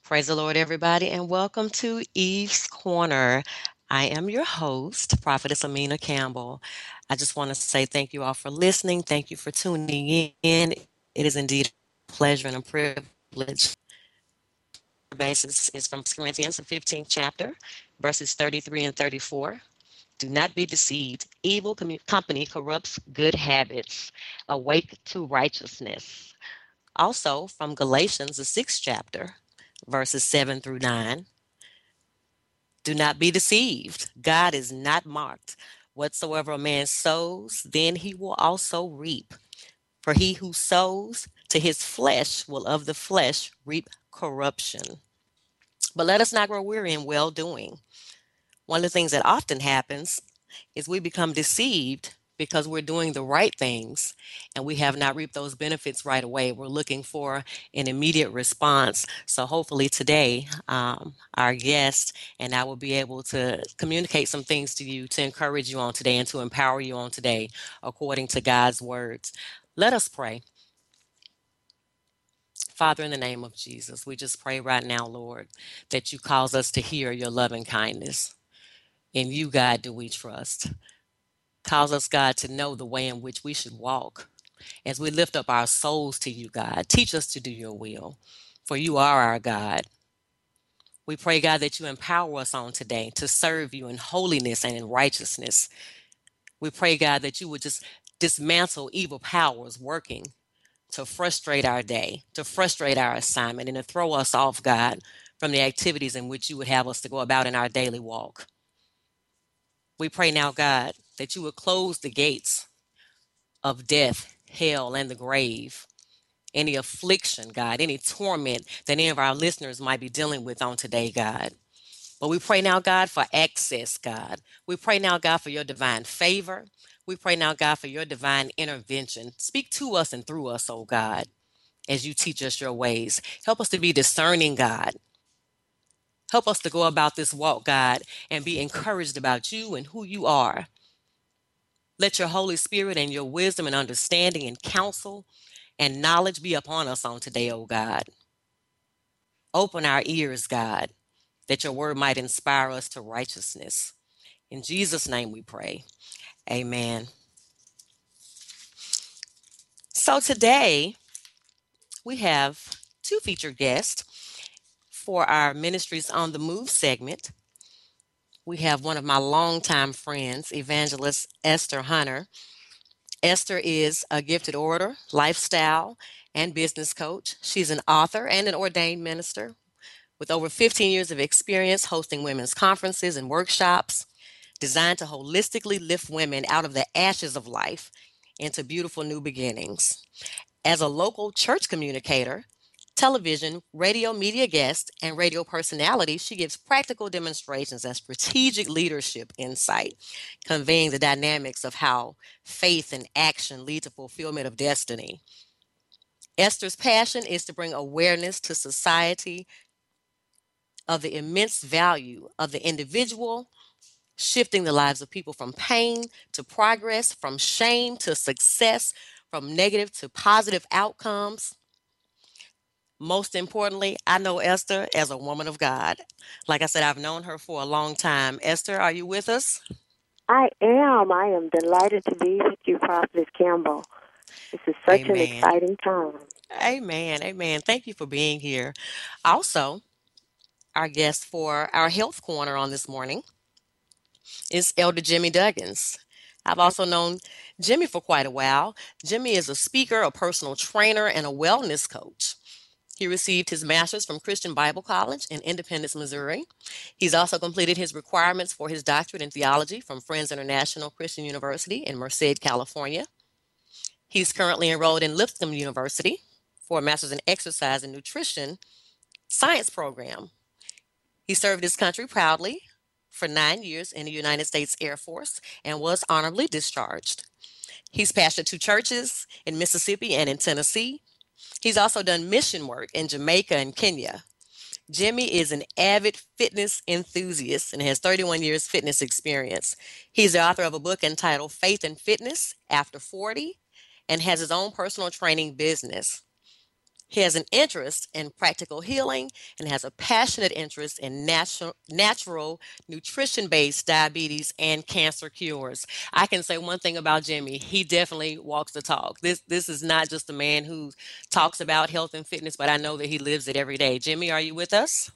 Praise the Lord, everybody, and welcome to Eve's Corner. I am your host, Prophetess Amina Campbell. I just want to say thank you all for listening. Thank you for tuning in. It is indeed a pleasure and a privilege. Basis is from Corinthians, the 15th chapter, verses 33 and 34. Do not be deceived. Evil company corrupts good habits. Awake to righteousness. Also from Galatians, the 6th chapter, verses 7 through 9. Do not be deceived. God is not mocked. Whatsoever a man sows, then he will also reap. For he who sows to his flesh will of the flesh reap corruption. But let us not grow weary in well doing. One of the things that often happens is we become deceived because we're doing the right things and we have not reaped those benefits right away. We're looking for an immediate response. So hopefully today, our guest and I will be able to communicate some things to you to encourage you on today and to empower you on today according to God's words. Let us pray. Father, in the name of Jesus, we just pray right now, Lord, that you cause us to hear your loving kindness. In you, God, do we trust. Cause us, God, to know the way in which we should walk. As we lift up our souls to you, God, teach us to do your will, for you are our God. We pray, God, that you empower us on today to serve you in holiness and in righteousness. We pray, God, that you would just dismantle evil powers working to frustrate our day, to frustrate our assignment, and to throw us off, God, from the activities in which you would have us to go about in our daily walk. We pray now, God, that you would close the gates of death, hell, and the grave. Any affliction, God, any torment that any of our listeners might be dealing with on today, God. But we pray now, God, for access, God. We pray now, God, for your divine favor. We pray now, God, for your divine intervention. Speak to us and through us, oh God, as you teach us your ways. Help us to be discerning, God. Help us to go about this walk, God, and be encouraged about you and who you are. Let your Holy Spirit and your wisdom and understanding and counsel and knowledge be upon us on today, O God. Open our ears, God, that your word might inspire us to righteousness. In Jesus' name we pray. Amen. So today we have two featured guests for our Ministries on the Move segment. We have one of my longtime friends, Evangelist Esther Hunter. Esther is a gifted orator, lifestyle, and business coach. She's an author and an ordained minister with over 15 years of experience hosting women's conferences and workshops designed to holistically lift women out of the ashes of life into beautiful new beginnings. As a local church communicator, television, radio media guest, and radio personality, she gives practical demonstrations and strategic leadership insight, conveying the dynamics of how faith and action lead to fulfillment of destiny. Esther's passion is to bring awareness to society of the immense value of the individual, shifting the lives of people from pain to progress, from shame to success, from negative to positive outcomes. Most importantly, I know Esther as a woman of God. Like I said, I've known her for a long time. Esther, are you with us? I am. I am delighted to be with you, Prophetess Campbell. This is such an Amen. exciting time. Amen. Amen. Thank you for being here. Also, our guest for our health corner on this morning is Elder Jimmy Duggins. I've also known Jimmy for quite a while. Jimmy is a speaker, a personal trainer, and a wellness coach. He received his master's from Christian Bible College in Independence, Missouri. He's also completed his requirements for his doctorate in theology from Friends International Christian University in Merced, California. He's currently enrolled in Lipscomb University for a master's in exercise and nutrition science program. He served his country proudly for 9 years in the United States Air Force and was honorably discharged. He's pastored two churches in Mississippi and in Tennessee. He's also done mission work in Jamaica and Kenya. Jimmy is an avid fitness enthusiast and has 31 years fitness experience. He's the author of a book entitled Faith and Fitness After 40 and has his own personal training business. He has an interest in practical healing and has a passionate interest in natural nutrition-based diabetes and cancer cures. I can say one thing about Jimmy, he definitely walks the talk. This is not just a man who talks about health and fitness, but I know that he lives it every day. Jimmy, are you with us?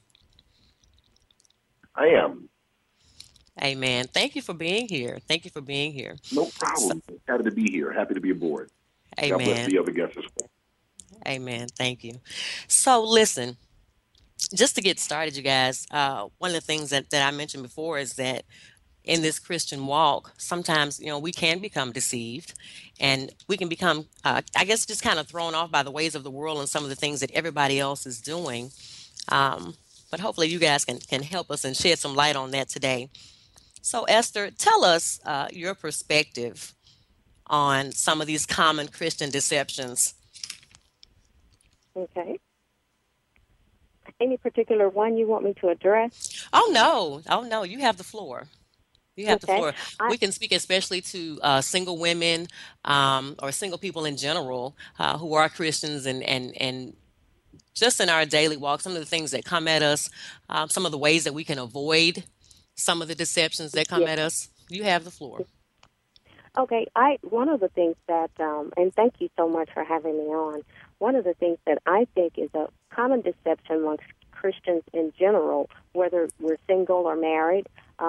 I am. Amen. Thank you for being here. Thank you for being here. No So, problem. Happy to be here. Happy to be aboard. God bless amen. the other guests as well. Amen. Thank you. So, listen, just to get started, you guys, one of the things that I mentioned before is that in this Christian walk, sometimes, we can become deceived and we can become, I guess, just kind of thrown off by the ways of the world and some of the things that everybody else is doing. Um, but hopefully, you guys can help us and shed some light on that today. So, Esther, tell us your perspective on some of these common Christian deceptions. Okay. Any particular one you want me to address? Oh no, you have the floor. You have the Okay. floor. I We can speak especially to single women or single people in general who are Christians and just in our daily walk, some of the things that come at us, some of the ways that we can avoid some of the deceptions that come yeah. at us. You have the floor. Okay. I one of the things that and thank you so much for having me on. One of the things that I think is a common deception amongst Christians in general, whether we're single or married,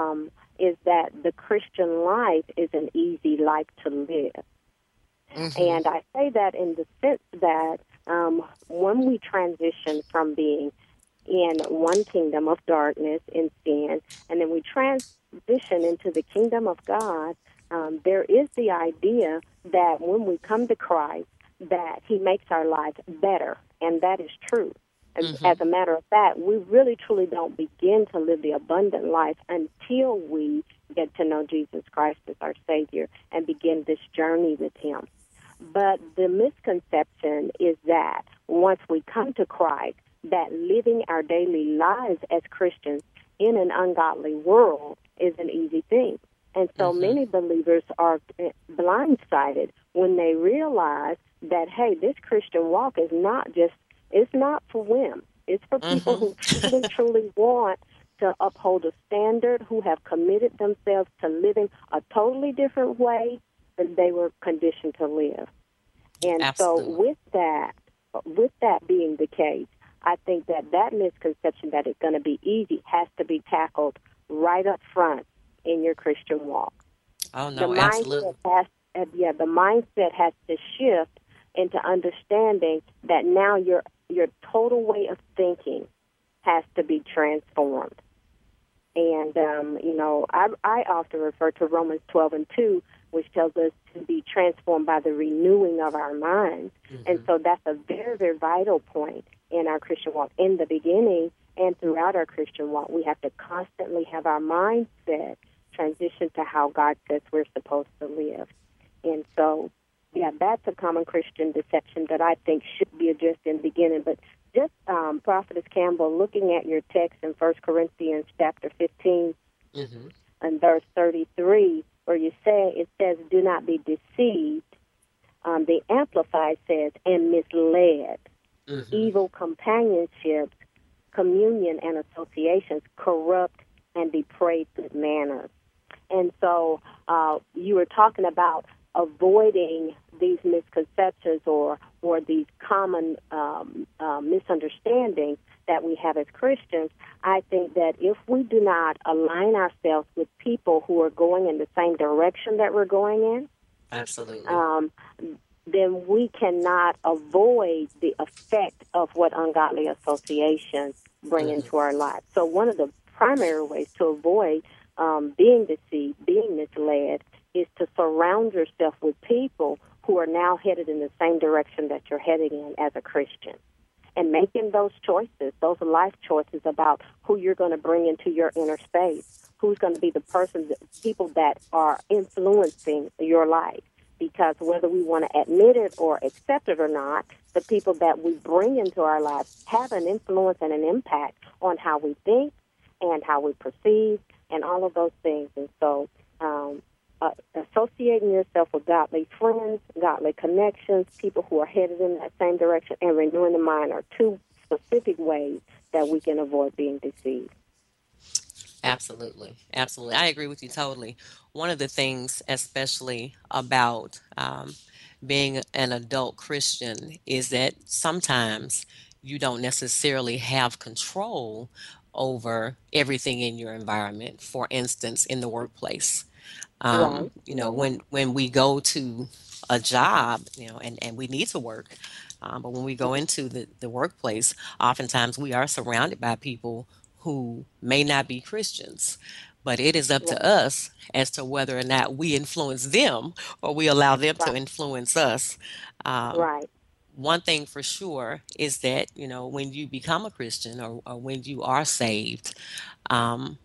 is that the Christian life is an easy life to live. Hmm. And I say that in the sense that when we transition from being in one kingdom of darkness in sin, and then we transition into the kingdom of God, there is the idea that when we come to Christ, that He makes our lives better, and that is true. As Hmm. a matter of fact, we really truly don't begin to live the abundant life until we get to know Jesus Christ as our Savior and begin this journey with Him. But the misconception is that once we come to Christ, that living our daily lives as Christians in an ungodly world is an easy thing. And so Hmm. many believers are blindsided when they realize that, hey, this Christian walk is it's not for whim. It's for people Hmm. who truly, truly want to uphold a standard, who have committed themselves to living a totally different way than they were conditioned to live. And so Absolutely. with that being the case, I think that misconception that it's going to be easy has to be tackled right up front in your Christian walk. Oh The no, mindset absolutely. the mindset has to shift into understanding that now your total way of thinking has to be transformed. And, I often refer to Romans 12:2, which tells us to be transformed by the renewing of our minds. And Hmm. so that's a very, very vital point in our Christian walk. In the beginning and throughout our Christian walk, we have to constantly have our mindset transition to how God says we're supposed to live. And so, yeah, that's a common Christian deception that I think should be addressed in the beginning. But just Prophetess Campbell, looking at your text in 1 Corinthians chapter 15 Hmm. and verse 33, where it says, "Do not be deceived." The Amplified says, "and misled. Hmm. Evil companionships, communion, and associations corrupt and deprave good manners." And so you were talking about avoiding these misconceptions or these common misunderstandings that we have as Christians. I think that if we do not align ourselves with people who are going in the same direction that we're going in, Absolutely. um, then we cannot avoid the effect of what ungodly associations bring Hmm. into our lives. So one of the primary ways to avoid being deceived, being misled, is to surround yourself with people who are now headed in the same direction that you're heading in as a Christian. And making those choices, those life choices about who you're going to bring into your inner space, who's going to be the people that are influencing your life. Because whether we want to admit it or accept it or not, the people that we bring into our lives have an influence and an impact on how we think and how we perceive and all of those things. And so associating yourself with godly friends, godly connections, people who are headed in that same direction, and renewing the mind are two specific ways that we can avoid being deceived. Absolutely. Absolutely. I agree with you totally. One of the things, especially about being an adult Christian, is that sometimes you don't necessarily have control over everything in your environment. For instance, in the workplace, Right. when we go to a job, and we need to work, but when we go into the workplace, oftentimes we are surrounded by people who may not be Christians. But it is up to Right. us as to whether or not we influence them or we allow them to Right. influence us. Um, Right. One thing for sure is that, when you become a Christian, or when you are saved, um,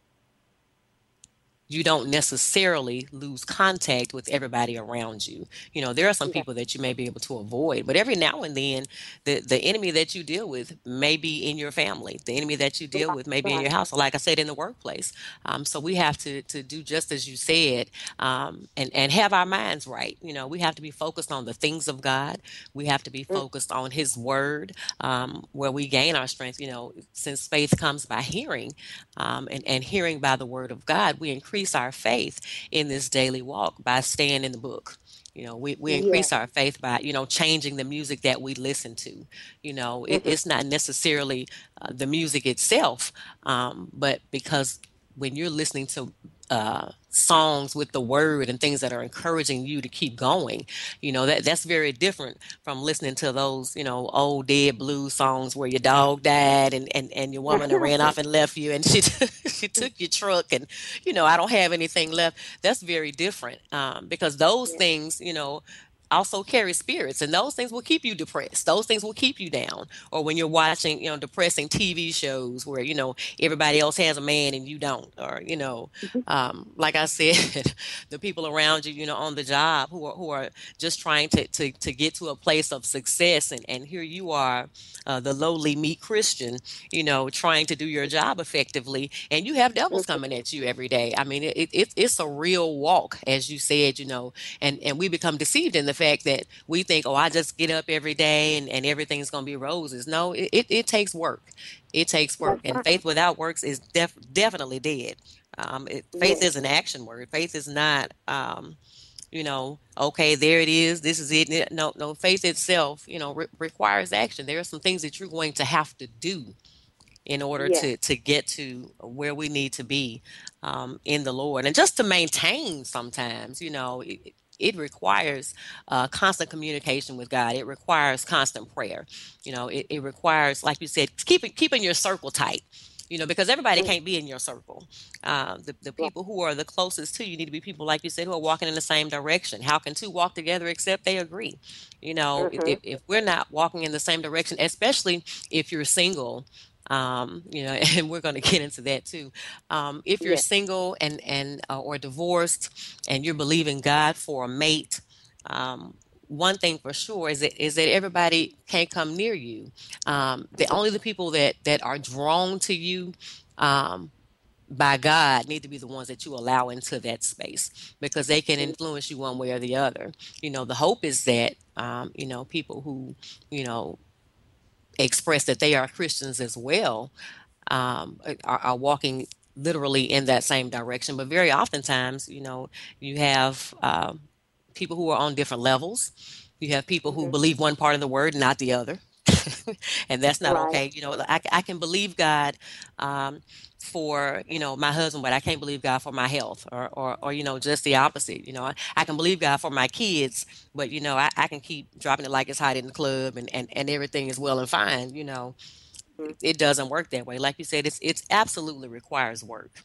you don't necessarily lose contact with everybody around you. There are some That, people that you may be able to avoid, but every now and then, the enemy that you deal with may be in your family. The enemy that you deal right. with may be in Right. your house, or like I said, in the workplace. So we have to do just as you said, and have our minds right. We have to be focused on the things of God. We have to be Mm, focused on His Word, where we gain our strength. Since faith comes by hearing, and hearing by the word of God, we increase our faith in this daily walk by staying in the book. We yeah. increase our faith by, changing the music that we listen to. Hmm. It's not necessarily the music itself, but because when you're listening to songs with the word and things that are encouraging you to keep going, that's very different from listening to those, old dead blues songs where your dog died, and your woman that ran off and left you, and she she took your truck, and I don't have anything left. That's very different, because those Yeah. things, also carry spirits, and those things will keep you depressed. Those things will keep you down. Or when you're watching, depressing TV shows where, everybody else has a man and you don't. Or, Mhm. like I said, the people around you, on the job who are just trying to get to a place of success, and here you are, the lowly meek Christian, trying to do your job effectively, and you have devils Mhm. coming at you every day. I mean, it's a real walk, as you said, and we become deceived in the fact that we think, oh, I just get up every day, and everything's going to be roses. No, it takes work. It takes work, That's and right. faith without works is definitely dead. Faith Yes. is an action word. Faith is not, okay, there it is. This is it. No, no. Faith itself, requires action. There are some things that you're going to have to do in order Yes. to get to where we need to be, in the Lord, and just to maintain. Sometimes, it requires constant communication with God. It requires constant prayer. It requires, like you said, keeping your circle tight. Because everybody Mm, can't be in your circle. The right. people who are the closest to you need to be people, like you said, who are walking in the same direction. How can two walk together except they agree? Mhm. If we're not walking in the same direction, especially if you're single, and we're going to get into that too. If you're Yes. single and or divorced, and you're believing God for a mate, one thing for sure is that everybody can't come near you. Only the people that are drawn to you, um, by God, need to be the ones that you allow into that space, because they can influence you one way or the other. The hope is that, people who, you know express that they are Christians as well, are walking literally in that same direction. But very oftentimes, you have people who are on different levels. You have people who Mhm. believe one part of the word, not the other. And that's not Right. okay. I can believe God, for, my husband, but I can't believe God for my health, or just the opposite. I can believe God for my kids, but, I can keep dropping it like it's hot in the club, and everything is well and fine. Mhm. It doesn't work that way. Like you said, it's absolutely requires work.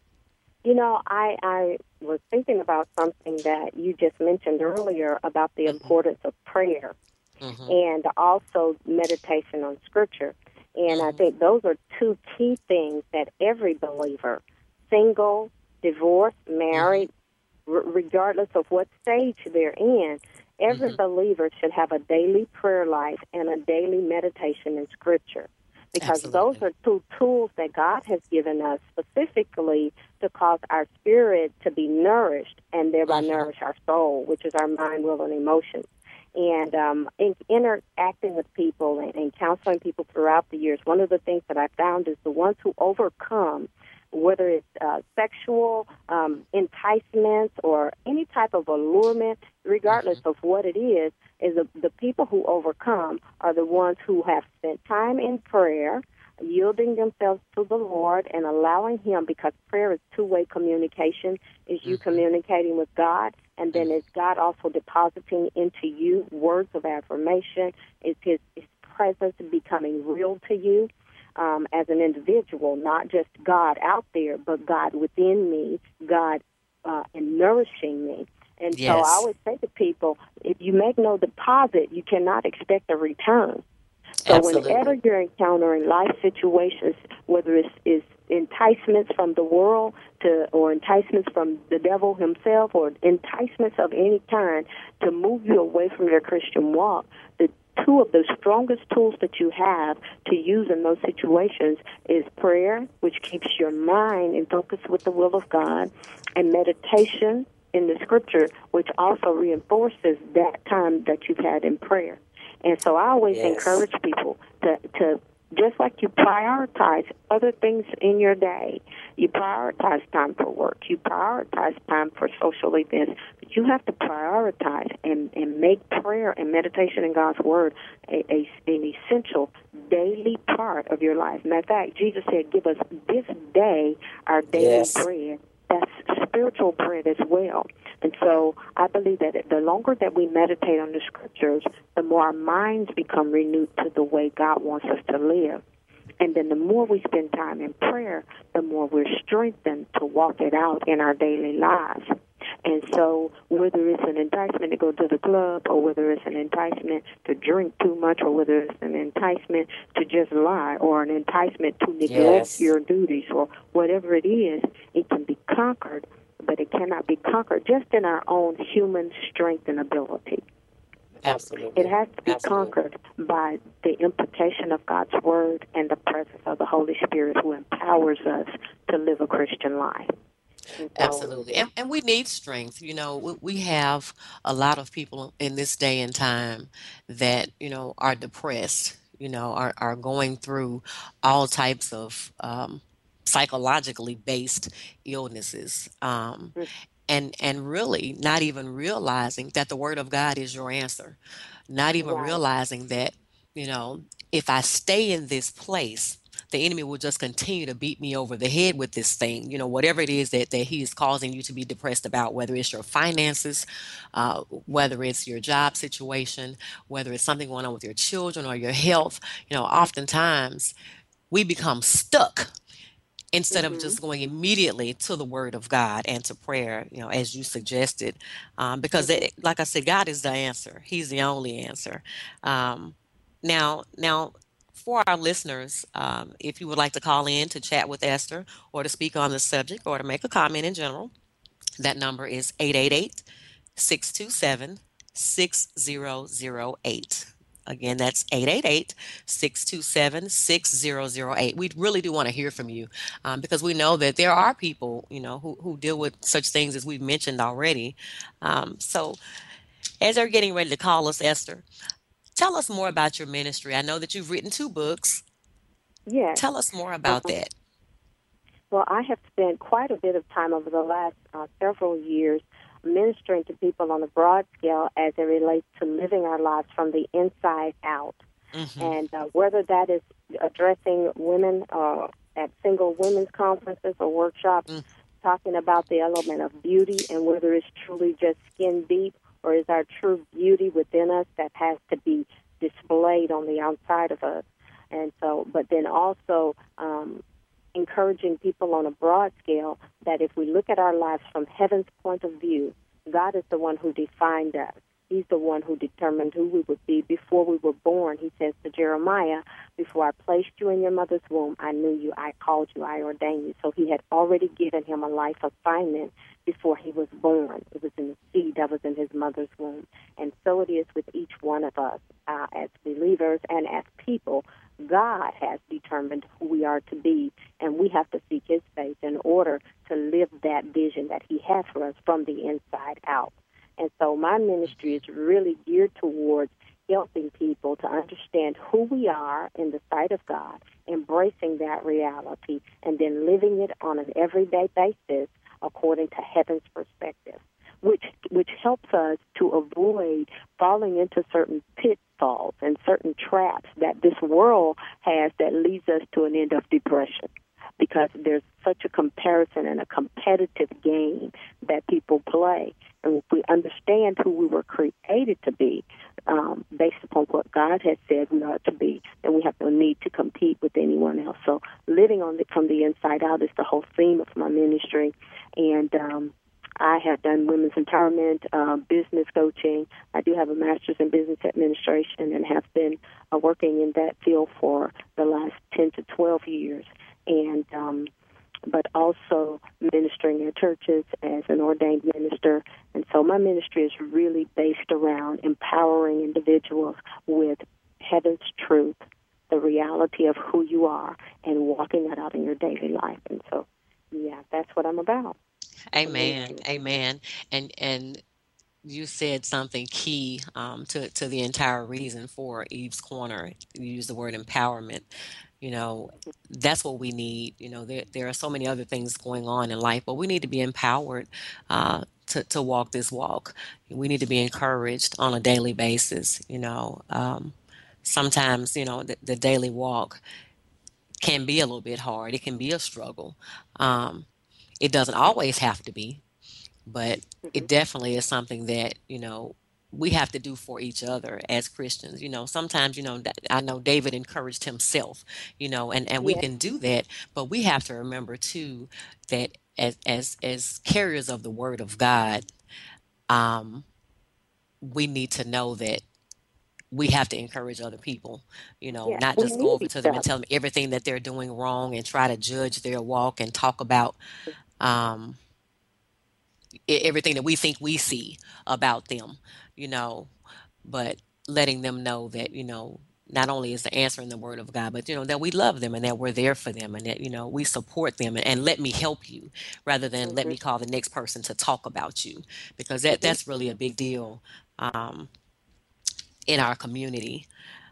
I was thinking about something that you just mentioned earlier about the Hmm. importance of prayer Hmm. and also meditation on Scripture. And I Hmm. think those are two key things that every believer, single, divorced, Hmm. married, regardless of what stage they're in, every Hmm. believer should have a daily prayer life and a daily meditation in Scripture. because those Absolutely. are two tools that God has given us specifically to cause our spirit to be nourished and thereby Hmm. nourish our soul, which is our mind, will, and emotions. And in interacting with people and counseling people throughout the years, one of the things that I found is the ones who overcome, whether it's sexual enticements or any type of allurement, regardless of what it is the people who overcome are the ones who have spent time in prayer, yielding themselves to the Lord and allowing Him, because prayer is two-way communication, is you communicating with God, and then it's God also depositing into you words of affirmation, it's His presence becoming real to you as an individual, not just God out there, but God within me, God and nourishing me. And so I Yes, always say to people, if you make no deposit, you cannot expect a return. So whenever absolutely. you're encountering life situations, whether it's enticements from the world or enticements from the devil himself or enticements of any kind to move you away from your Christian walk, the two of the strongest tools that you have to use in those situations is prayer, which keeps your mind in focus with the will of God, and meditation in the scripture, which also reinforces that time that you've had in prayer. And so I always Yes. encourage people to just like you prioritize other things in your day, you prioritize time for work, you prioritize time for social events, but you have to prioritize and make prayer and meditation in God's Word an essential daily part of your life. Matter of fact, Jesus said, give us this day our daily Yes. bread. That's spiritual bread as well. And so I believe that the longer that we meditate on the scriptures, the more our minds become renewed to the way God wants us to live. And then the more we spend time in prayer, the more we're strengthened to walk it out in our daily lives. And so whether it's an enticement to go to the club or whether it's an enticement to drink too much or whether it's an enticement to just lie or an enticement to neglect Yes. your duties or whatever it is, it can be conquered, but it cannot be conquered just in our own human strength and ability. So it Absolutely. has to be Absolutely. conquered by the implication of God's Word and the presence of the Holy Spirit who empowers us to live a Christian life. And so, Absolutely. And we need strength. We have a lot of people in this day and time that, are depressed, are going through all types of psychologically based illnesses. And really not even realizing that the word of God is your answer. Not even right. realizing that, you know, if I stay in this place, the enemy will just continue to beat me over the head with this thing, whatever it is that he is causing you to be depressed about, whether it's your finances, whether it's your job situation, whether it's something going on with your children or your health. Oftentimes we become stuck instead of Mm-hmm. just going immediately to the word of God and to prayer, as you suggested, because Mm-hmm. like I said, God is the answer. He's the only answer. Now, for our listeners, if you would like to call in to chat with Esther or to speak on the subject or to make a comment in general, that number is 888-627-6008. Again, that's 888-627-6008. We really do want to hear from you because we know that there are people, who deal with such things as we've mentioned already. So as they're getting ready to call us, Esther, tell us more about your ministry. I know that you've written 2 books. Yes. Tell us more about Um, that. well, I have spent quite a bit of time over the last several years ministering to people on a broad scale as it relates to living our lives from the inside out. Hmm. And whether that is addressing women at single women's conferences or workshops, talking about the element of beauty and whether it's truly just skin deep or is our true beauty within us that has to be displayed on the outside of us. And so, but then also encouraging people on a broad scale that if we look at our lives from heaven's point of view, God is the one who defined us. He's the one who determined who we would be before we were born. He says to Jeremiah, before I placed you in your mother's womb, I knew you, I called you, I ordained you. So he had already given him a life assignment before he was born. It was in the seed that was in his mother's womb. And so it is with each one of us as believers and as people. God has determined who we are to be, and we have to seek his face in order to live that vision that he has for us from the inside out. And so my ministry is really geared towards helping people to understand who we are in the sight of God, embracing that reality, and then living it on an everyday basis according to heaven's perspective, which helps us to avoid falling into certain pitfalls and certain traps that this world has that leads us to an end of depression, because there's such a comparison and a competitive game that people play. And if we understand who we were created to be, based upon what God has said we ought to be, then we have no need to compete with anyone else. So living from the inside out is the whole theme of my ministry. And I have done women's empowerment, business coaching. I do have a master's in business administration and have been working in that field for the last 10 to 12 years. And but also ministering in churches as an ordained minister. And so my ministry is really based around empowering individuals with heaven's truth, the reality of who you are, and walking that out in your daily life. And so, yeah, that's what I'm about. Amen. Amen. And you said something key to the entire reason for Eve's Corner. You used the word empowerment. You know, that's what we need. You know, there are so many other things going on in life, but we need to be empowered to walk this walk. We need to be encouraged on a daily basis. Sometimes, the daily walk can be a little bit hard. It can be a struggle. It doesn't always have to be, but it definitely is something that, we have to do for each other as Christians. Sometimes, I know David encouraged himself, and we Yeah. can do that, but we have to remember too that as carriers of the word of God, um, we need to know that we have to encourage other people, Yeah, not we just go need over each to them and other. tell them everything that they're doing wrong and try to judge their walk and talk about um, everything that we think we see about them, you know, but letting them know that, not only is the answer in the word of God, but, that we love them and that we're there for them and that, we support them and let me help you rather than let Mm-hmm. me call the next person to talk about you, because Mm-hmm. that's really a big deal um, in our community.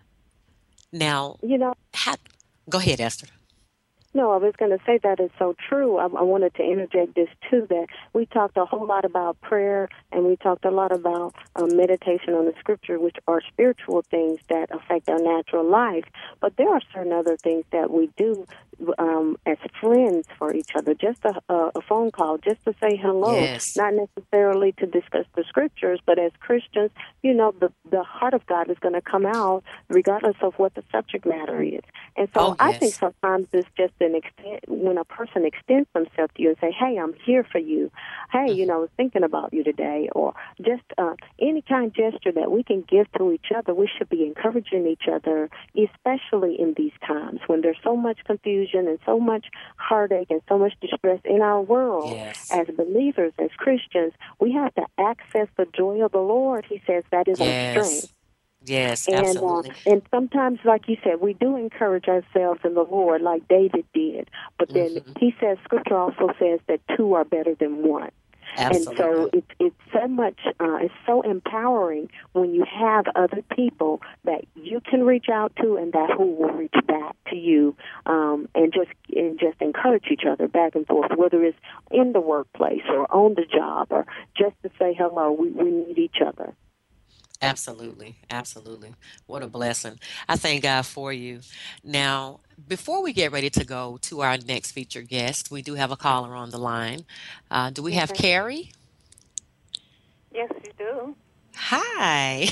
Now, You know, ha- go ahead, Esther. no, I was going to say that is so true. I wanted to interject this too, that we talked a whole lot about prayer and we talked a lot about meditation on the scripture, which are spiritual things that affect our natural life. But there are certain other things that we do as friends for each other, just a phone call, just to say hello, Yes. not necessarily to discuss the scriptures, but as Christians, the heart of God is going to come out regardless of what the subject matter is. And so Oh, I think yes. sometimes it's just an extent when a person extends themselves to you and say, hey, I'm here for you. Hey, I was thinking about you today, or just any kind of gesture that we can give to each other. We should be encouraging each other, especially in these times when there's so much confusion and so much heartache and so much distress in our world. Yes. As believers, as Christians, we have to access the joy of the Lord. He says that is our strength. Yes. Yes, And absolutely. and sometimes, like you said, we do encourage ourselves in the Lord, like David did. But then Hmm. he says, Scripture also says that two are better than one. And so Absolutely. it's so much, it's so empowering when you have other people that you can reach out to and that who will reach back to you, and just encourage each other back and forth, whether it's in the workplace or on the job or just to say hello. We need each other. Absolutely. Absolutely. What a blessing. I thank God for you. Now, before we get ready to go to our next featured guest, we do have a caller on the line. Do we have Okay. Carrie? Yes, you do. Hi.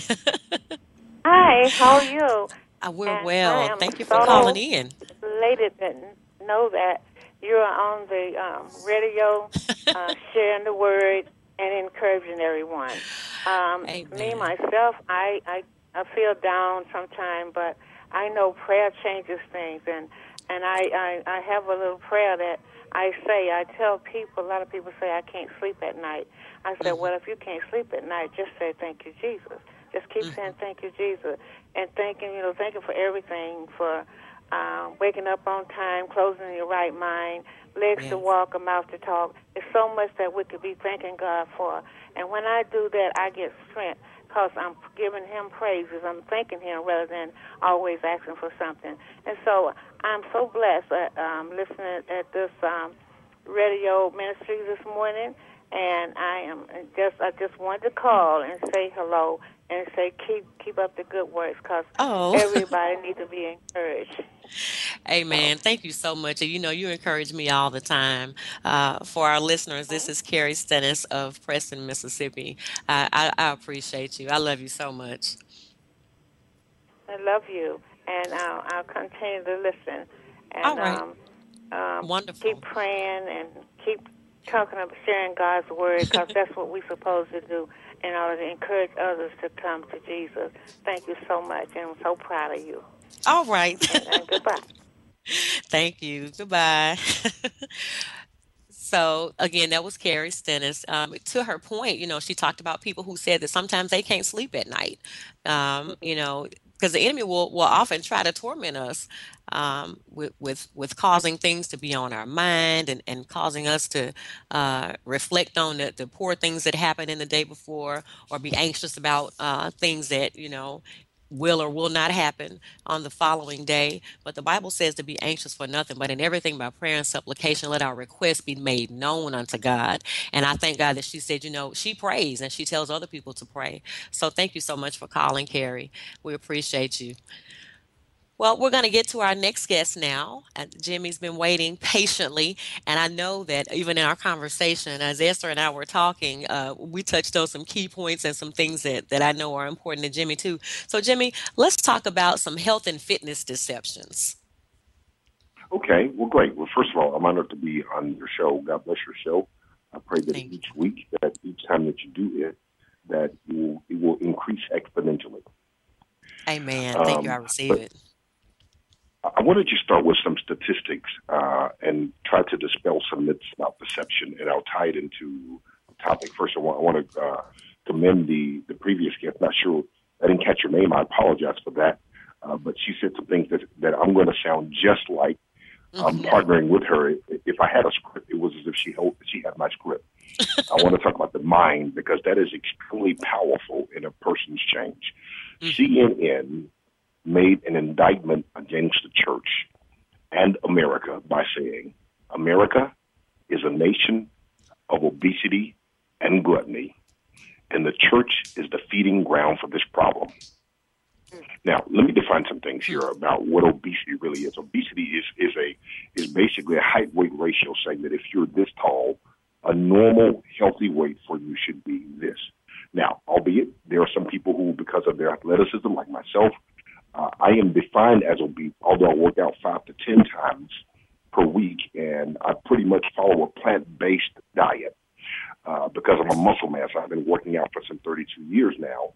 Hi, how are you? We're And I well. am Thank you for calling so in. elated to know that you're on the radio sharing the word and encouraging everyone. Me, Amen. myself, I feel down sometimes, but I know prayer changes things. And I have a little prayer that I say. I tell people, a lot of people say I can't sleep at night. I said, Hmm. well, if you can't sleep at night, just say thank you, Jesus. Just keep saying thank you, Jesus, and thanking for everything, for waking up on time, closing in your right mind, legs to walk, a mouth to talk. There's so much that we could be thanking God for. And when I do that, I get strength because I'm giving Him praises. I'm thanking Him rather than always asking for something. And so I'm so blessed listening at this radio ministry this morning. And I just wanted to call and say hello and say keep up the good works because everybody needs to be encouraged. Amen. Thank you so much. And you encourage me all the time. For our listeners, this is Carrie Stennis of Preston, Mississippi. I appreciate you. I love you so much. I love you, and I'll continue to listen. And, all right. Wonderful. Keep praying and keep talking about sharing God's word because that's what we're supposed to do in order to encourage others to come to Jesus. Thank you so much, and I'm so proud of you. All right. And goodbye. Thank you. Goodbye. So again, that was Carrie Stennis. To her point, she talked about people who said that sometimes they can't sleep at night. Because the enemy will often try to torment us with causing things to be on our mind and causing us to reflect on the poor things that happened in the day before, or be anxious about things that will or will not happen on the following day. But the Bible says to be anxious for nothing, but in everything by prayer and supplication, let our requests be made known unto God. And I thank God that she said, she prays and she tells other people to pray. So thank you so much for calling, Carrie. We appreciate you. Well, we're going to get to our next guest now. Jimmy's been waiting patiently, and I know that even in our conversation, as Esther and I were talking, we touched on some key points and some things that I know are important to Jimmy too. So, Jimmy, let's talk about some health and fitness deceptions. Okay, well, great. Well, first of all, I'm honored to be on your show. God bless your show. I pray that each week, that each time that you do it, that it will increase exponentially. Amen. Thank you. I receive it. I wanted to start with some statistics and try to dispel some myths about deception, and I'll tie it into the topic. First, I want to commend the previous guest. Not sure, I didn't catch your name. I apologize for that. But she said some things that I'm going to sound just like. Partnering with her. If I had a script, it was as if she had my script. I want to talk about the mind because that is extremely powerful in a person's change. CNN made an indictment against the church and America by saying, America is a nation of obesity and gluttony, and the church is the feeding ground for this problem. Now, let me define some things here about what obesity really is. Obesity is basically a height-weight ratio saying that if you're this tall, a normal, healthy weight for you should be this. Now, albeit there are some people who, because of their athleticism, like myself, I am defined as obese, although I work out 5 to 10 times per week, and I pretty much follow a plant-based diet because I'm a muscle mass. I've been working out for some 32 years now,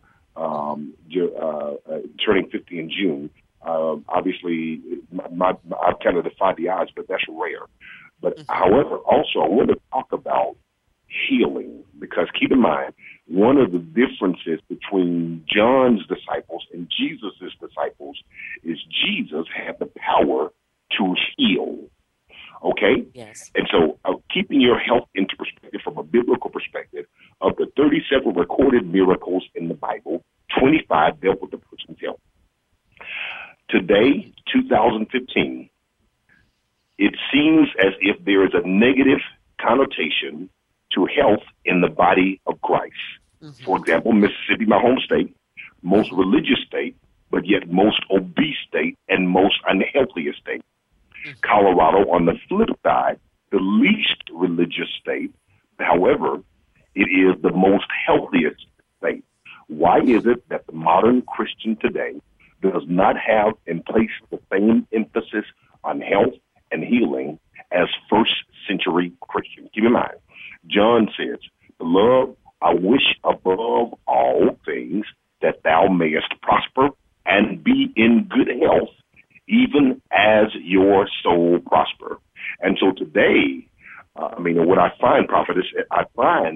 turning 50 in June. Obviously, I've kind of defied the odds, but that's rare. But however, also, I want to talk about healing because keep in mind, one of the differences between John's disciples and Jesus' disciples is Jesus had the power to heal. Okay? Yes. And so keeping your health into perspective from a biblical perspective, of the 37 recorded miracles in the Bible, 25 dealt with the person's health. Today, 2015, it seems as if there is a negative connotation to health in the body of Christ. For example, Mississippi, my home state, most religious state, but yet most obese state and most unhealthiest state. Colorado, on the flip side, the least religious state. However, it is the most healthiest state. Why is it that the modern Christian today does not have in place the same emphasis on health and healing as first century Christians? Keep in mind, John says, Beloved, I wish above all things that thou mayest prosper and be in good health, even as your soul prosper. And so today, what I find, Prophet, is I find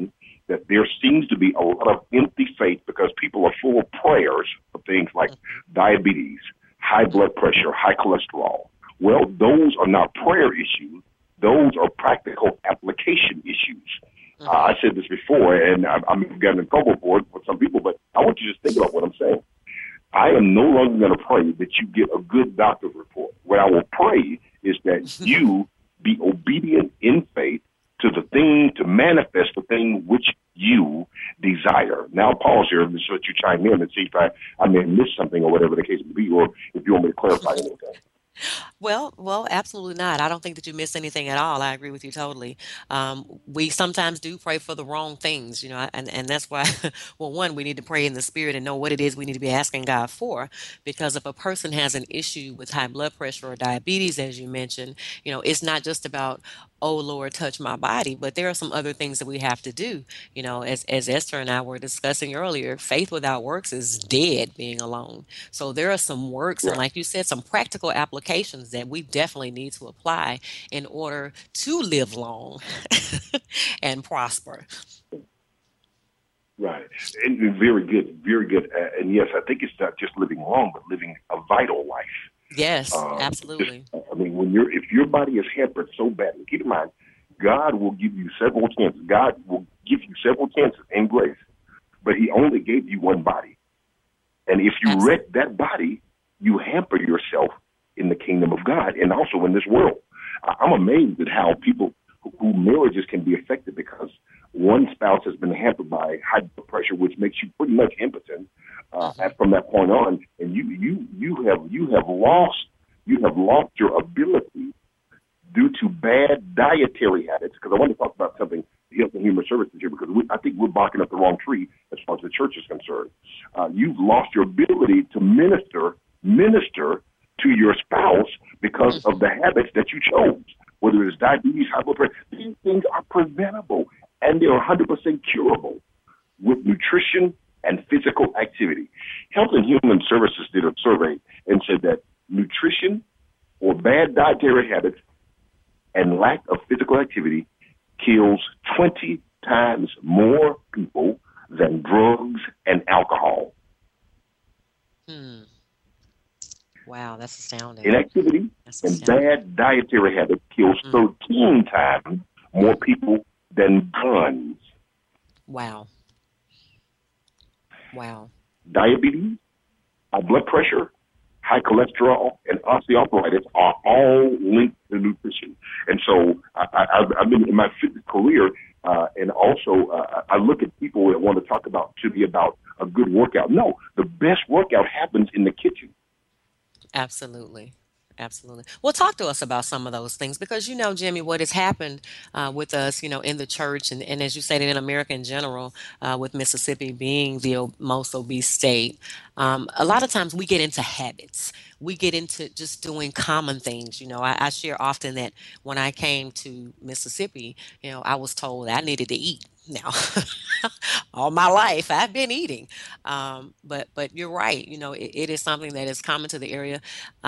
that there seems to be a lot of empty faith because people are full of prayers for things like diabetes, high blood pressure, high cholesterol. Well, those are not prayer issues. Those are practical application issues. I said this before, and I'm getting in trouble for it for some people, but I want you to just think about what I'm saying. I am no longer going to pray that you get a good doctor's report. What I will pray is that you be obedient in faith to the thing, to manifest the thing which you desire. Now, I'll pause here and just let you chime in and see if I may miss something or whatever the case may be, or if you want me to clarify anything. Well, absolutely not. I don't think that you missed anything at all. I agree with you totally. We sometimes do pray for the wrong things, and that's why, well, one, we need to pray in the spirit and know what it is we need to be asking God for. Because if a person has an issue with high blood pressure or diabetes, as you mentioned, it's not just about, oh Lord, touch my body, but there are some other things that we have to do. As Esther and I were discussing earlier, faith without works is dead being alone. So there are some works and, Right. like you said, some practical applications that we definitely need to apply in order to live long and prosper. Right. And very good, very good. And yes, I think it's not just living long, but living a vital life. Yes, Just, absolutely. I mean, if your body is hampered so badly, keep in mind, God will give you several chances. God will give you several chances in grace, but He only gave you one body. And if you Absolutely. wreck that body, you hamper yourself in the kingdom of God and also in this world. I'm amazed at how people who marriages can be affected because one spouse has been hampered by high blood pressure, which makes you pretty much impotent and from that point on, and you have lost your ability due to bad dietary habits. Because I want to talk about something, Health and Human Services here, because I think we're barking up the wrong tree as far as the church is concerned. You've lost your ability to minister to your spouse because of the habits that you chose, whether it's diabetes, high blood pressure. These things are preventable, and they're 100% curable with nutrition and physical activity. Health and Human Services did a survey and said that nutrition or bad dietary habits and lack of physical activity kills 20 times more people than drugs and alcohol. Wow, that's astounding. Inactivity and bad dietary habits kills 13 times more people than guns. Wow. Diabetes, high blood pressure, high cholesterol, and osteoarthritis are all linked to nutrition. And so I've been in my fitness career, and also I look at people that want to talk about a good workout. No, the best workout happens in the kitchen. Absolutely. Well, talk to us about some of those things because, Jimmy, what has happened with us, in the church and as you stated in America in general, with Mississippi being the most obese state, a lot of times we get into habits. We get into just doing common things. I share often that when I came to Mississippi, I was told I needed to eat. Now, all my life I've been eating, but you're right. It is something that is common to the area.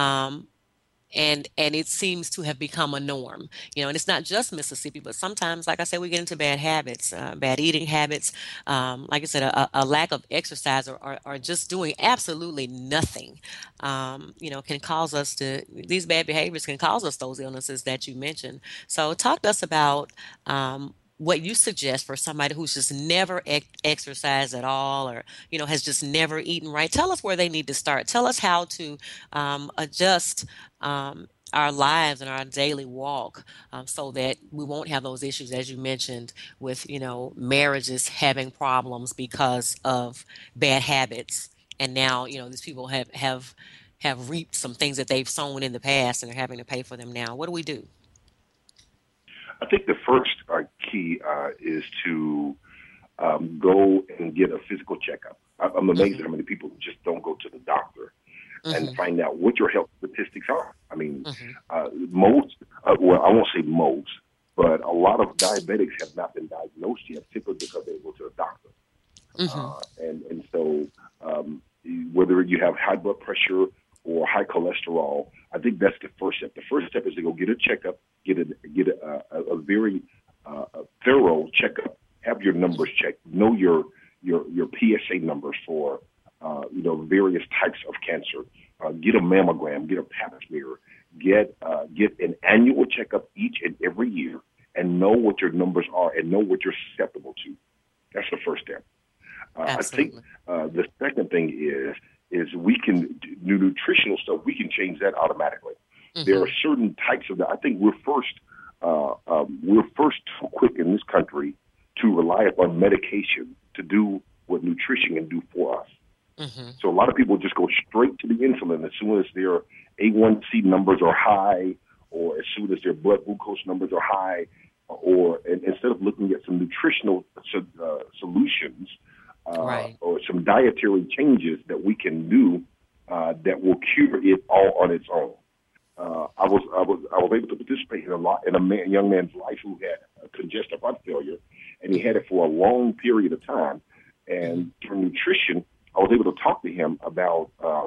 And it seems to have become a norm, and it's not just Mississippi, but sometimes, like I said, we get into bad habits, bad eating habits, like I said, a lack of exercise or just doing absolutely nothing, can cause us these bad behaviors can cause us those illnesses that you mentioned. So talk to us about what you suggest for somebody who's just never exercised at all or, has just never eaten right. Tell us where they need to start. Tell us how to adjust our lives and our daily walk so that we won't have those issues, as you mentioned, with, marriages having problems because of bad habits. And now, these people have reaped some things that they've sown in the past and are having to pay for them now. What do we do? I think the first key is to go and get a physical checkup. I'm amazed at how many people just don't go to the doctor and find out what your health statistics are. I mean, most, well, I won't say most, but a lot of diabetics have not been diagnosed yet simply because they go to the doctor. And so whether you have high blood pressure or high cholesterol, I think that's the first step. The first step is to go get a checkup, get a very thorough checkup. Have your numbers checked. Know your PSA numbers for various types of cancer. Get a mammogram, get a pap smear, get an annual checkup each and every year, and know what your numbers are and know what you're susceptible to. That's the first step. I think the second thing is we can do nutritional stuff. We can change that automatically. Mm-hmm. There are certain types of that. I think we're first too quick in this country to rely upon medication to do what nutrition can do for us. Mm-hmm. So a lot of people just go straight to the insulin as soon as their A1C numbers are high, or as soon as their blood glucose numbers are high, and instead of looking at some nutritional solutions or some dietary changes that we can do that will cure it all on its own. I was able to participate in a young man's life who had congestive heart failure, and he had it for a long period of time. And through nutrition, I was able to talk to him about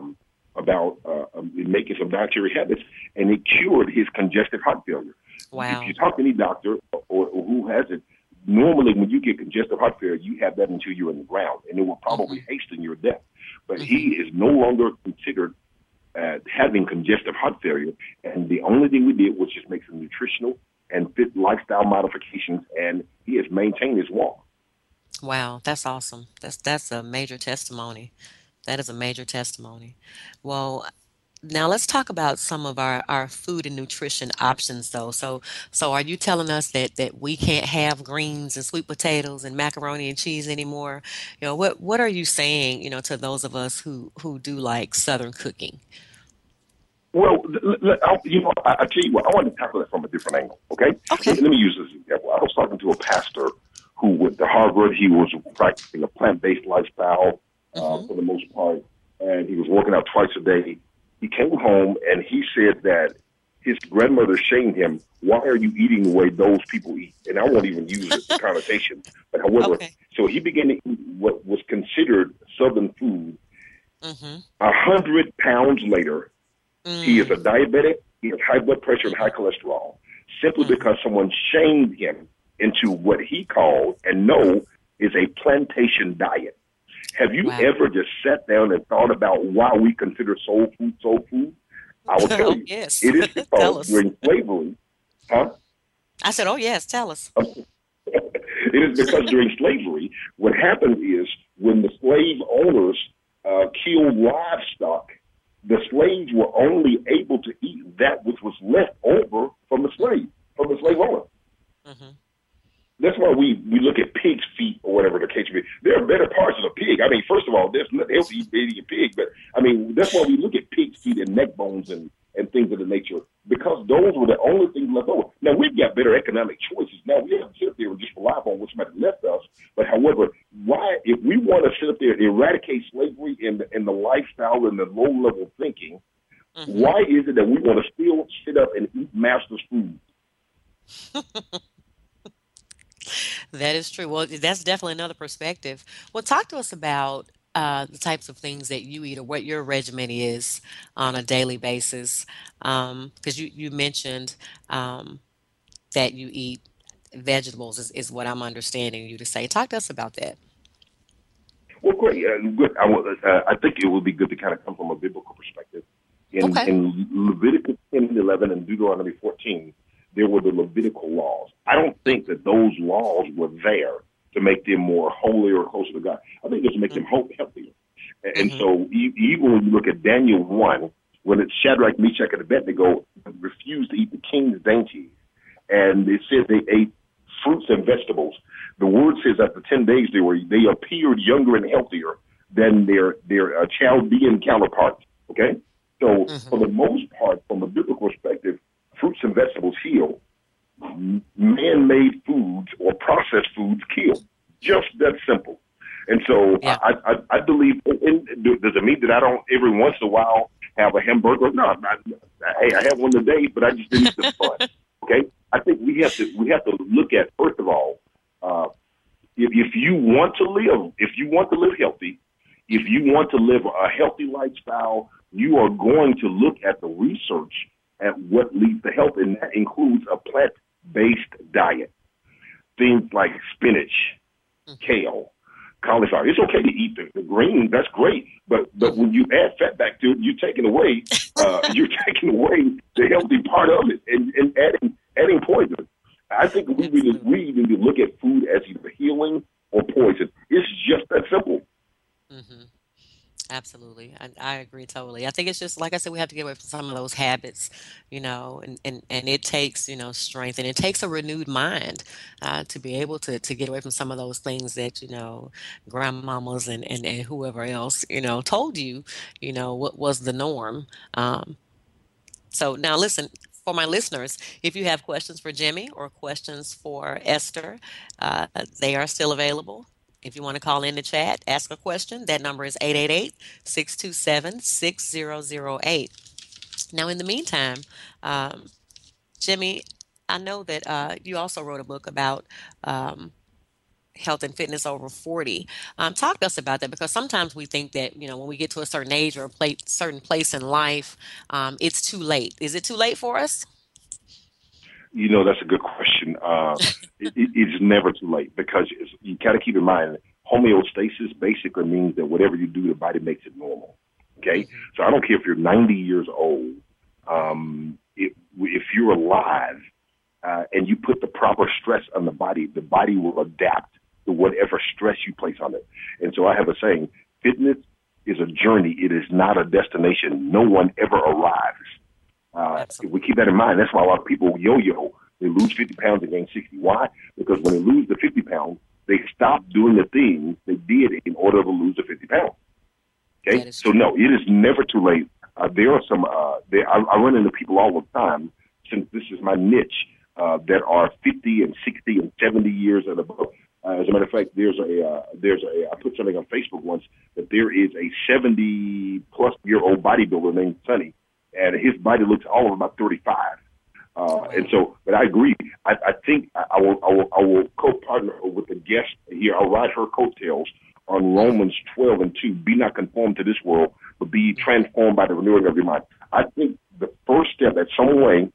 making some dietary habits, and it cured his congestive heart failure. Wow. If you talk to any doctor or who has it, normally when you get congestive heart failure, you have that until you're in the ground, and it will probably hasten your death. But he is no longer considered having congestive heart failure, and the only thing we did was just make some nutritional and fit lifestyle modifications, and he has maintained his walk. Wow, that's awesome. That's a major testimony. That is a major testimony. Well, now let's talk about some of our food and nutrition options though. So are you telling us that we can't have greens and sweet potatoes and macaroni and cheese anymore? What are you saying, to those of us who do like Southern cooking? Well, I tell you what, I want to tackle it from a different angle, okay? Let me use this example. I was talking to a pastor who went to Harvard. He was practicing a plant-based lifestyle for the most part, and he was working out twice a day. He came home, and he said that his grandmother shamed him, "Why are you eating the way those people eat?" And I won't even use the connotation. But however, so he began to eat what was considered Southern food. 100 pounds later, he is a diabetic. He has high blood pressure and high cholesterol, simply because someone shamed him into what he called and is a plantation diet. Have you ever just sat down and thought about why we consider soul food? I will tell you. Yes. It is because during slavery, I said, oh, yes, tell us. It is because during slavery, what happened is when the slave owners killed livestock, the slaves were only able to eat that which was left over from the slave owner. Mm-hmm. That's why we look at pig's feet or whatever the case may be. There are better parts of a pig. I mean, first of all, there's nothing else eating a pig, but I mean, that's why we look at pig's feet and neck bones and things of the nature, because those were the only things left over. Now, we've got better economic choices. Now, we have to sit there and just rely on what somebody left us. But however, why, if we want to sit up there and eradicate slavery and the lifestyle and the low-level thinking, why is it that we want to still sit up and eat master's food? That is true. Well, that's definitely another perspective. Well, talk to us about the types of things that you eat or what your regimen is on a daily basis. Because you mentioned that you eat vegetables is what I'm understanding you to say. Talk to us about that. Well, great. Good. I think it would be good to kind of come from a biblical perspective. In Leviticus 10:11 and Deuteronomy 14, there were the Levitical laws. I don't think that those laws were there to make them more holy or closer to God. I think it's to make them healthier. And so even when you look at Daniel 1, when it's Shadrach, Meshach, and Abednego refused to eat the king's dainties, and it said they ate fruits and vegetables, the word says after 10 days they appeared younger and healthier than their Chaldean counterparts. Okay? So for the most part, from a biblical perspective, fruits and vegetables heal. Man-made foods or processed foods kill. Just that simple. And so I believe, does it mean that I don't every once in a while have a hamburger? No, I have one today, but I just didn't eat the fun. Okay? I think we have to look at, first of all, if you want to live healthy, if you want to live a healthy lifestyle, you are going to look at the research at what leads to health, and that includes a plant-based diet. Things like spinach, kale, cauliflower. It's okay to eat the green. That's great. But when you add fat back to it, you're taking away the healthy part of it and adding poison. I think we need to look at food as either healing or poison. It's just that simple. Mm-hmm. Absolutely. I agree totally. I think it's just, like I said, we have to get away from some of those habits, and it takes, strength, and it takes a renewed mind to be able to get away from some of those things that, grandmamas and whoever else, told you, what was the norm. So now listen, for my listeners, if you have questions for Jimmy or questions for Esther, they are still available. If you want to call in the chat, ask a question, that number is 888-627-6008. Now, in the meantime, um, Jimmy, I know that you also wrote a book about um, health and fitness over 40. Talk to us about that, because sometimes we think that, when we get to a certain age or a certain place in life, it's too late. Is it too late for us? That's a good question. It's never too late because you got to keep in mind homeostasis basically means that whatever you do, the body makes it normal. Okay, so I don't care if you're 90 years old. If you're alive and you put the proper stress on the body will adapt to whatever stress you place on it. And so I have a saying: fitness is a journey; it is not a destination. No one ever arrives. If we keep that in mind, that's why a lot of people yo-yo. They lose 50 pounds and gain 60. Why? Because when they lose the 50 pounds, they stop doing the things they did in order to lose the 50 pounds. Okay? So, no, it is never too late. There are some, I run into people all the time, since this is my niche, that are 50 and 60 and 70 years and above. As a matter of fact, I put something on Facebook once that there is a 70-plus-year-old bodybuilder named Sonny, and his body looks all of about 35. And so, but I agree. I think I will co-partner with a guest here. I'll ride her coattails on Romans 12:2. Be not conformed to this world, but be transformed by the renewing of your mind. I think the first step at some way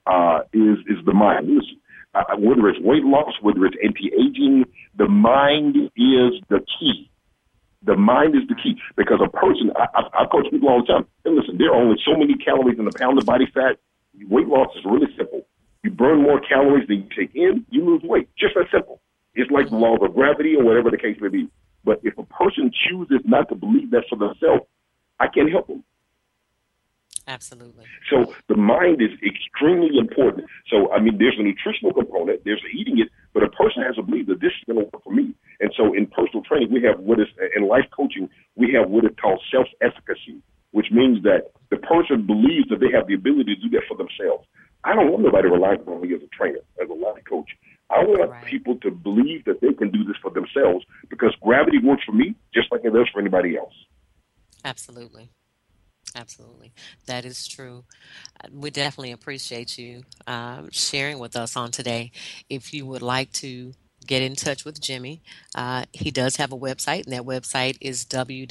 is the mind. Listen, whether it's weight loss, whether it's anti-aging, the mind is the key. The mind is the key, because a person, I coach people all the time. And listen, there are only so many calories in a pound of body fat. Weight loss is really simple. You burn more calories than you take in, you lose weight. Just that simple. It's like the laws of gravity or whatever the case may be. But if a person chooses not to believe that for themselves, I can't help them. Absolutely. So the mind is extremely important. So, there's a nutritional component, there's eating it, but a person has to believe that this is going to work for me. And so in personal training, we have in life coaching, we have what is called self-efficacy, which means that the person believes that they have the ability to do that for themselves. I don't want nobody relying on me as a trainer, as a life coach. I want people to believe that they can do this for themselves, because gravity works for me just like it does for anybody else. Absolutely. Absolutely. That is true. We definitely appreciate you sharing with us on today. If you would like to get in touch with Jimmy, he does have a website, and that website is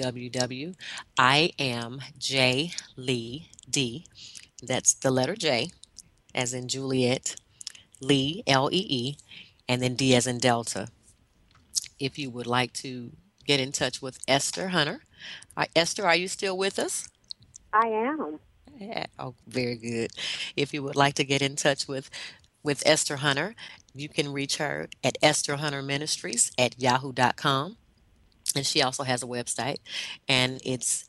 www.IamJLeeD. That's the letter J, as in Juliet, Lee, Lee, and then D as in Delta. If you would like to get in touch with Esther Hunter. Esther, are you still with us? I am. Yeah. Oh, very good. If you would like to get in touch with Esther Hunter, you can reach her at Esther Hunter Ministries at yahoo.com. And she also has a website, and it's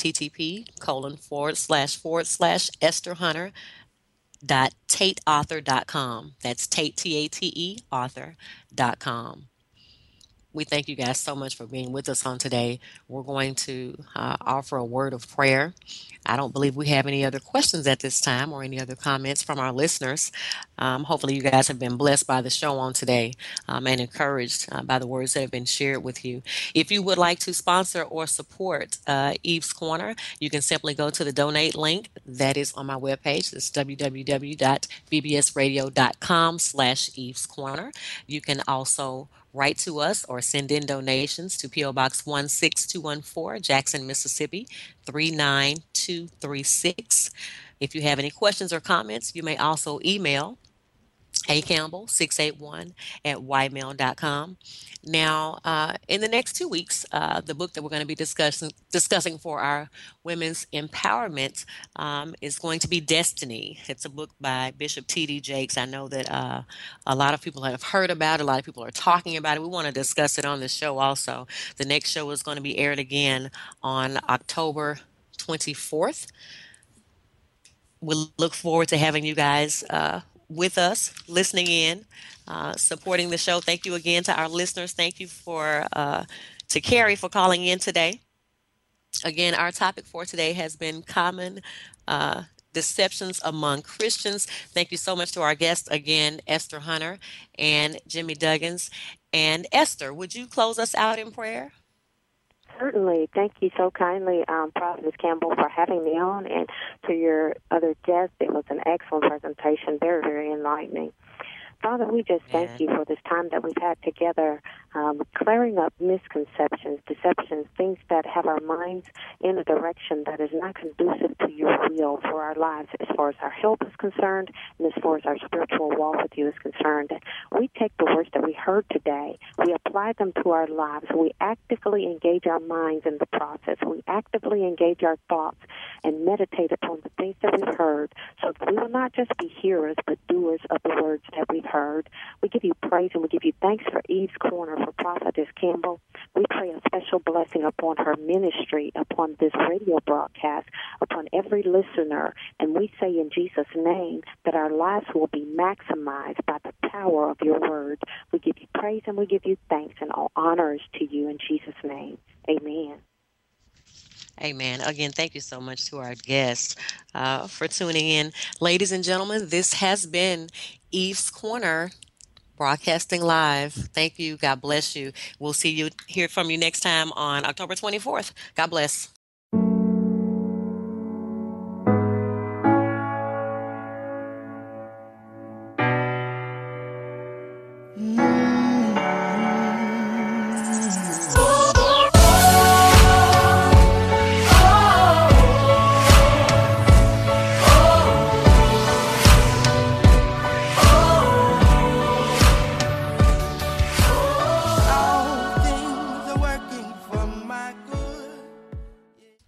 http://estherhunter.tateauthor.com. That's Tate, Tate, author.com. We thank you guys so much for being with us on today. We're going to offer a word of prayer. I don't believe we have any other questions at this time or any other comments from our listeners. Hopefully you guys have been blessed by the show on today and encouraged by the words that have been shared with you. If you would like to sponsor or support Eve's Corner, you can simply go to the donate link that is on my webpage. It's www.bbsradio.com/Eve's Corner. You can also write to us or send in donations to P.O. Box 16214, Jackson, Mississippi 39236. If you have any questions or comments, you may also email acampbell681 at ymail.com. Now, in the next 2 weeks, the book that we're going to be discussing for our women's empowerment is going to be Destiny. It's a book by Bishop T.D. Jakes. I know that a lot of people have heard about it. A lot of people are talking about it. We want to discuss it on the show also. The next show is going to be aired again on October 24th. We'll look forward to having you guys with us, listening in, supporting the show. Thank you again to our listeners. Thank you to Carrie for calling in today. Again, our topic for today has been common deceptions among Christians. Thank you so much to our guests again, Esther Hunter and Jimmy Duggins. And Esther, would you close us out in prayer? Certainly. Thank you so kindly, Prophetess Campbell, for having me on, and to your other guests. It was an excellent presentation, very, very enlightening. Father, we just thank you for this time that we've had together, clearing up misconceptions, deceptions, things that have our minds in a direction that is not conducive to your will for our lives as far as our health is concerned and as far as our spiritual walk with you is concerned. We take the words that we heard today, we apply them to our lives, we actively engage our minds in the process, we actively engage our thoughts and meditate upon the things that we've heard so that we will not just be hearers but doers of the words that we've heard. We give you praise and we give you thanks for Eve's Corner, for Prophetess Campbell. We pray a special blessing upon her ministry, upon this radio broadcast, upon every listener. And we say in Jesus' name that our lives will be maximized by the power of your word. We give you praise and we give you thanks, and all honors to you in Jesus' name. Amen. Amen. Again, thank you so much to our guests for tuning in. Ladies and gentlemen, this has been Eve's Corner, broadcasting live. Thank you. God bless you. We'll hear from you next time on October 24th. God bless.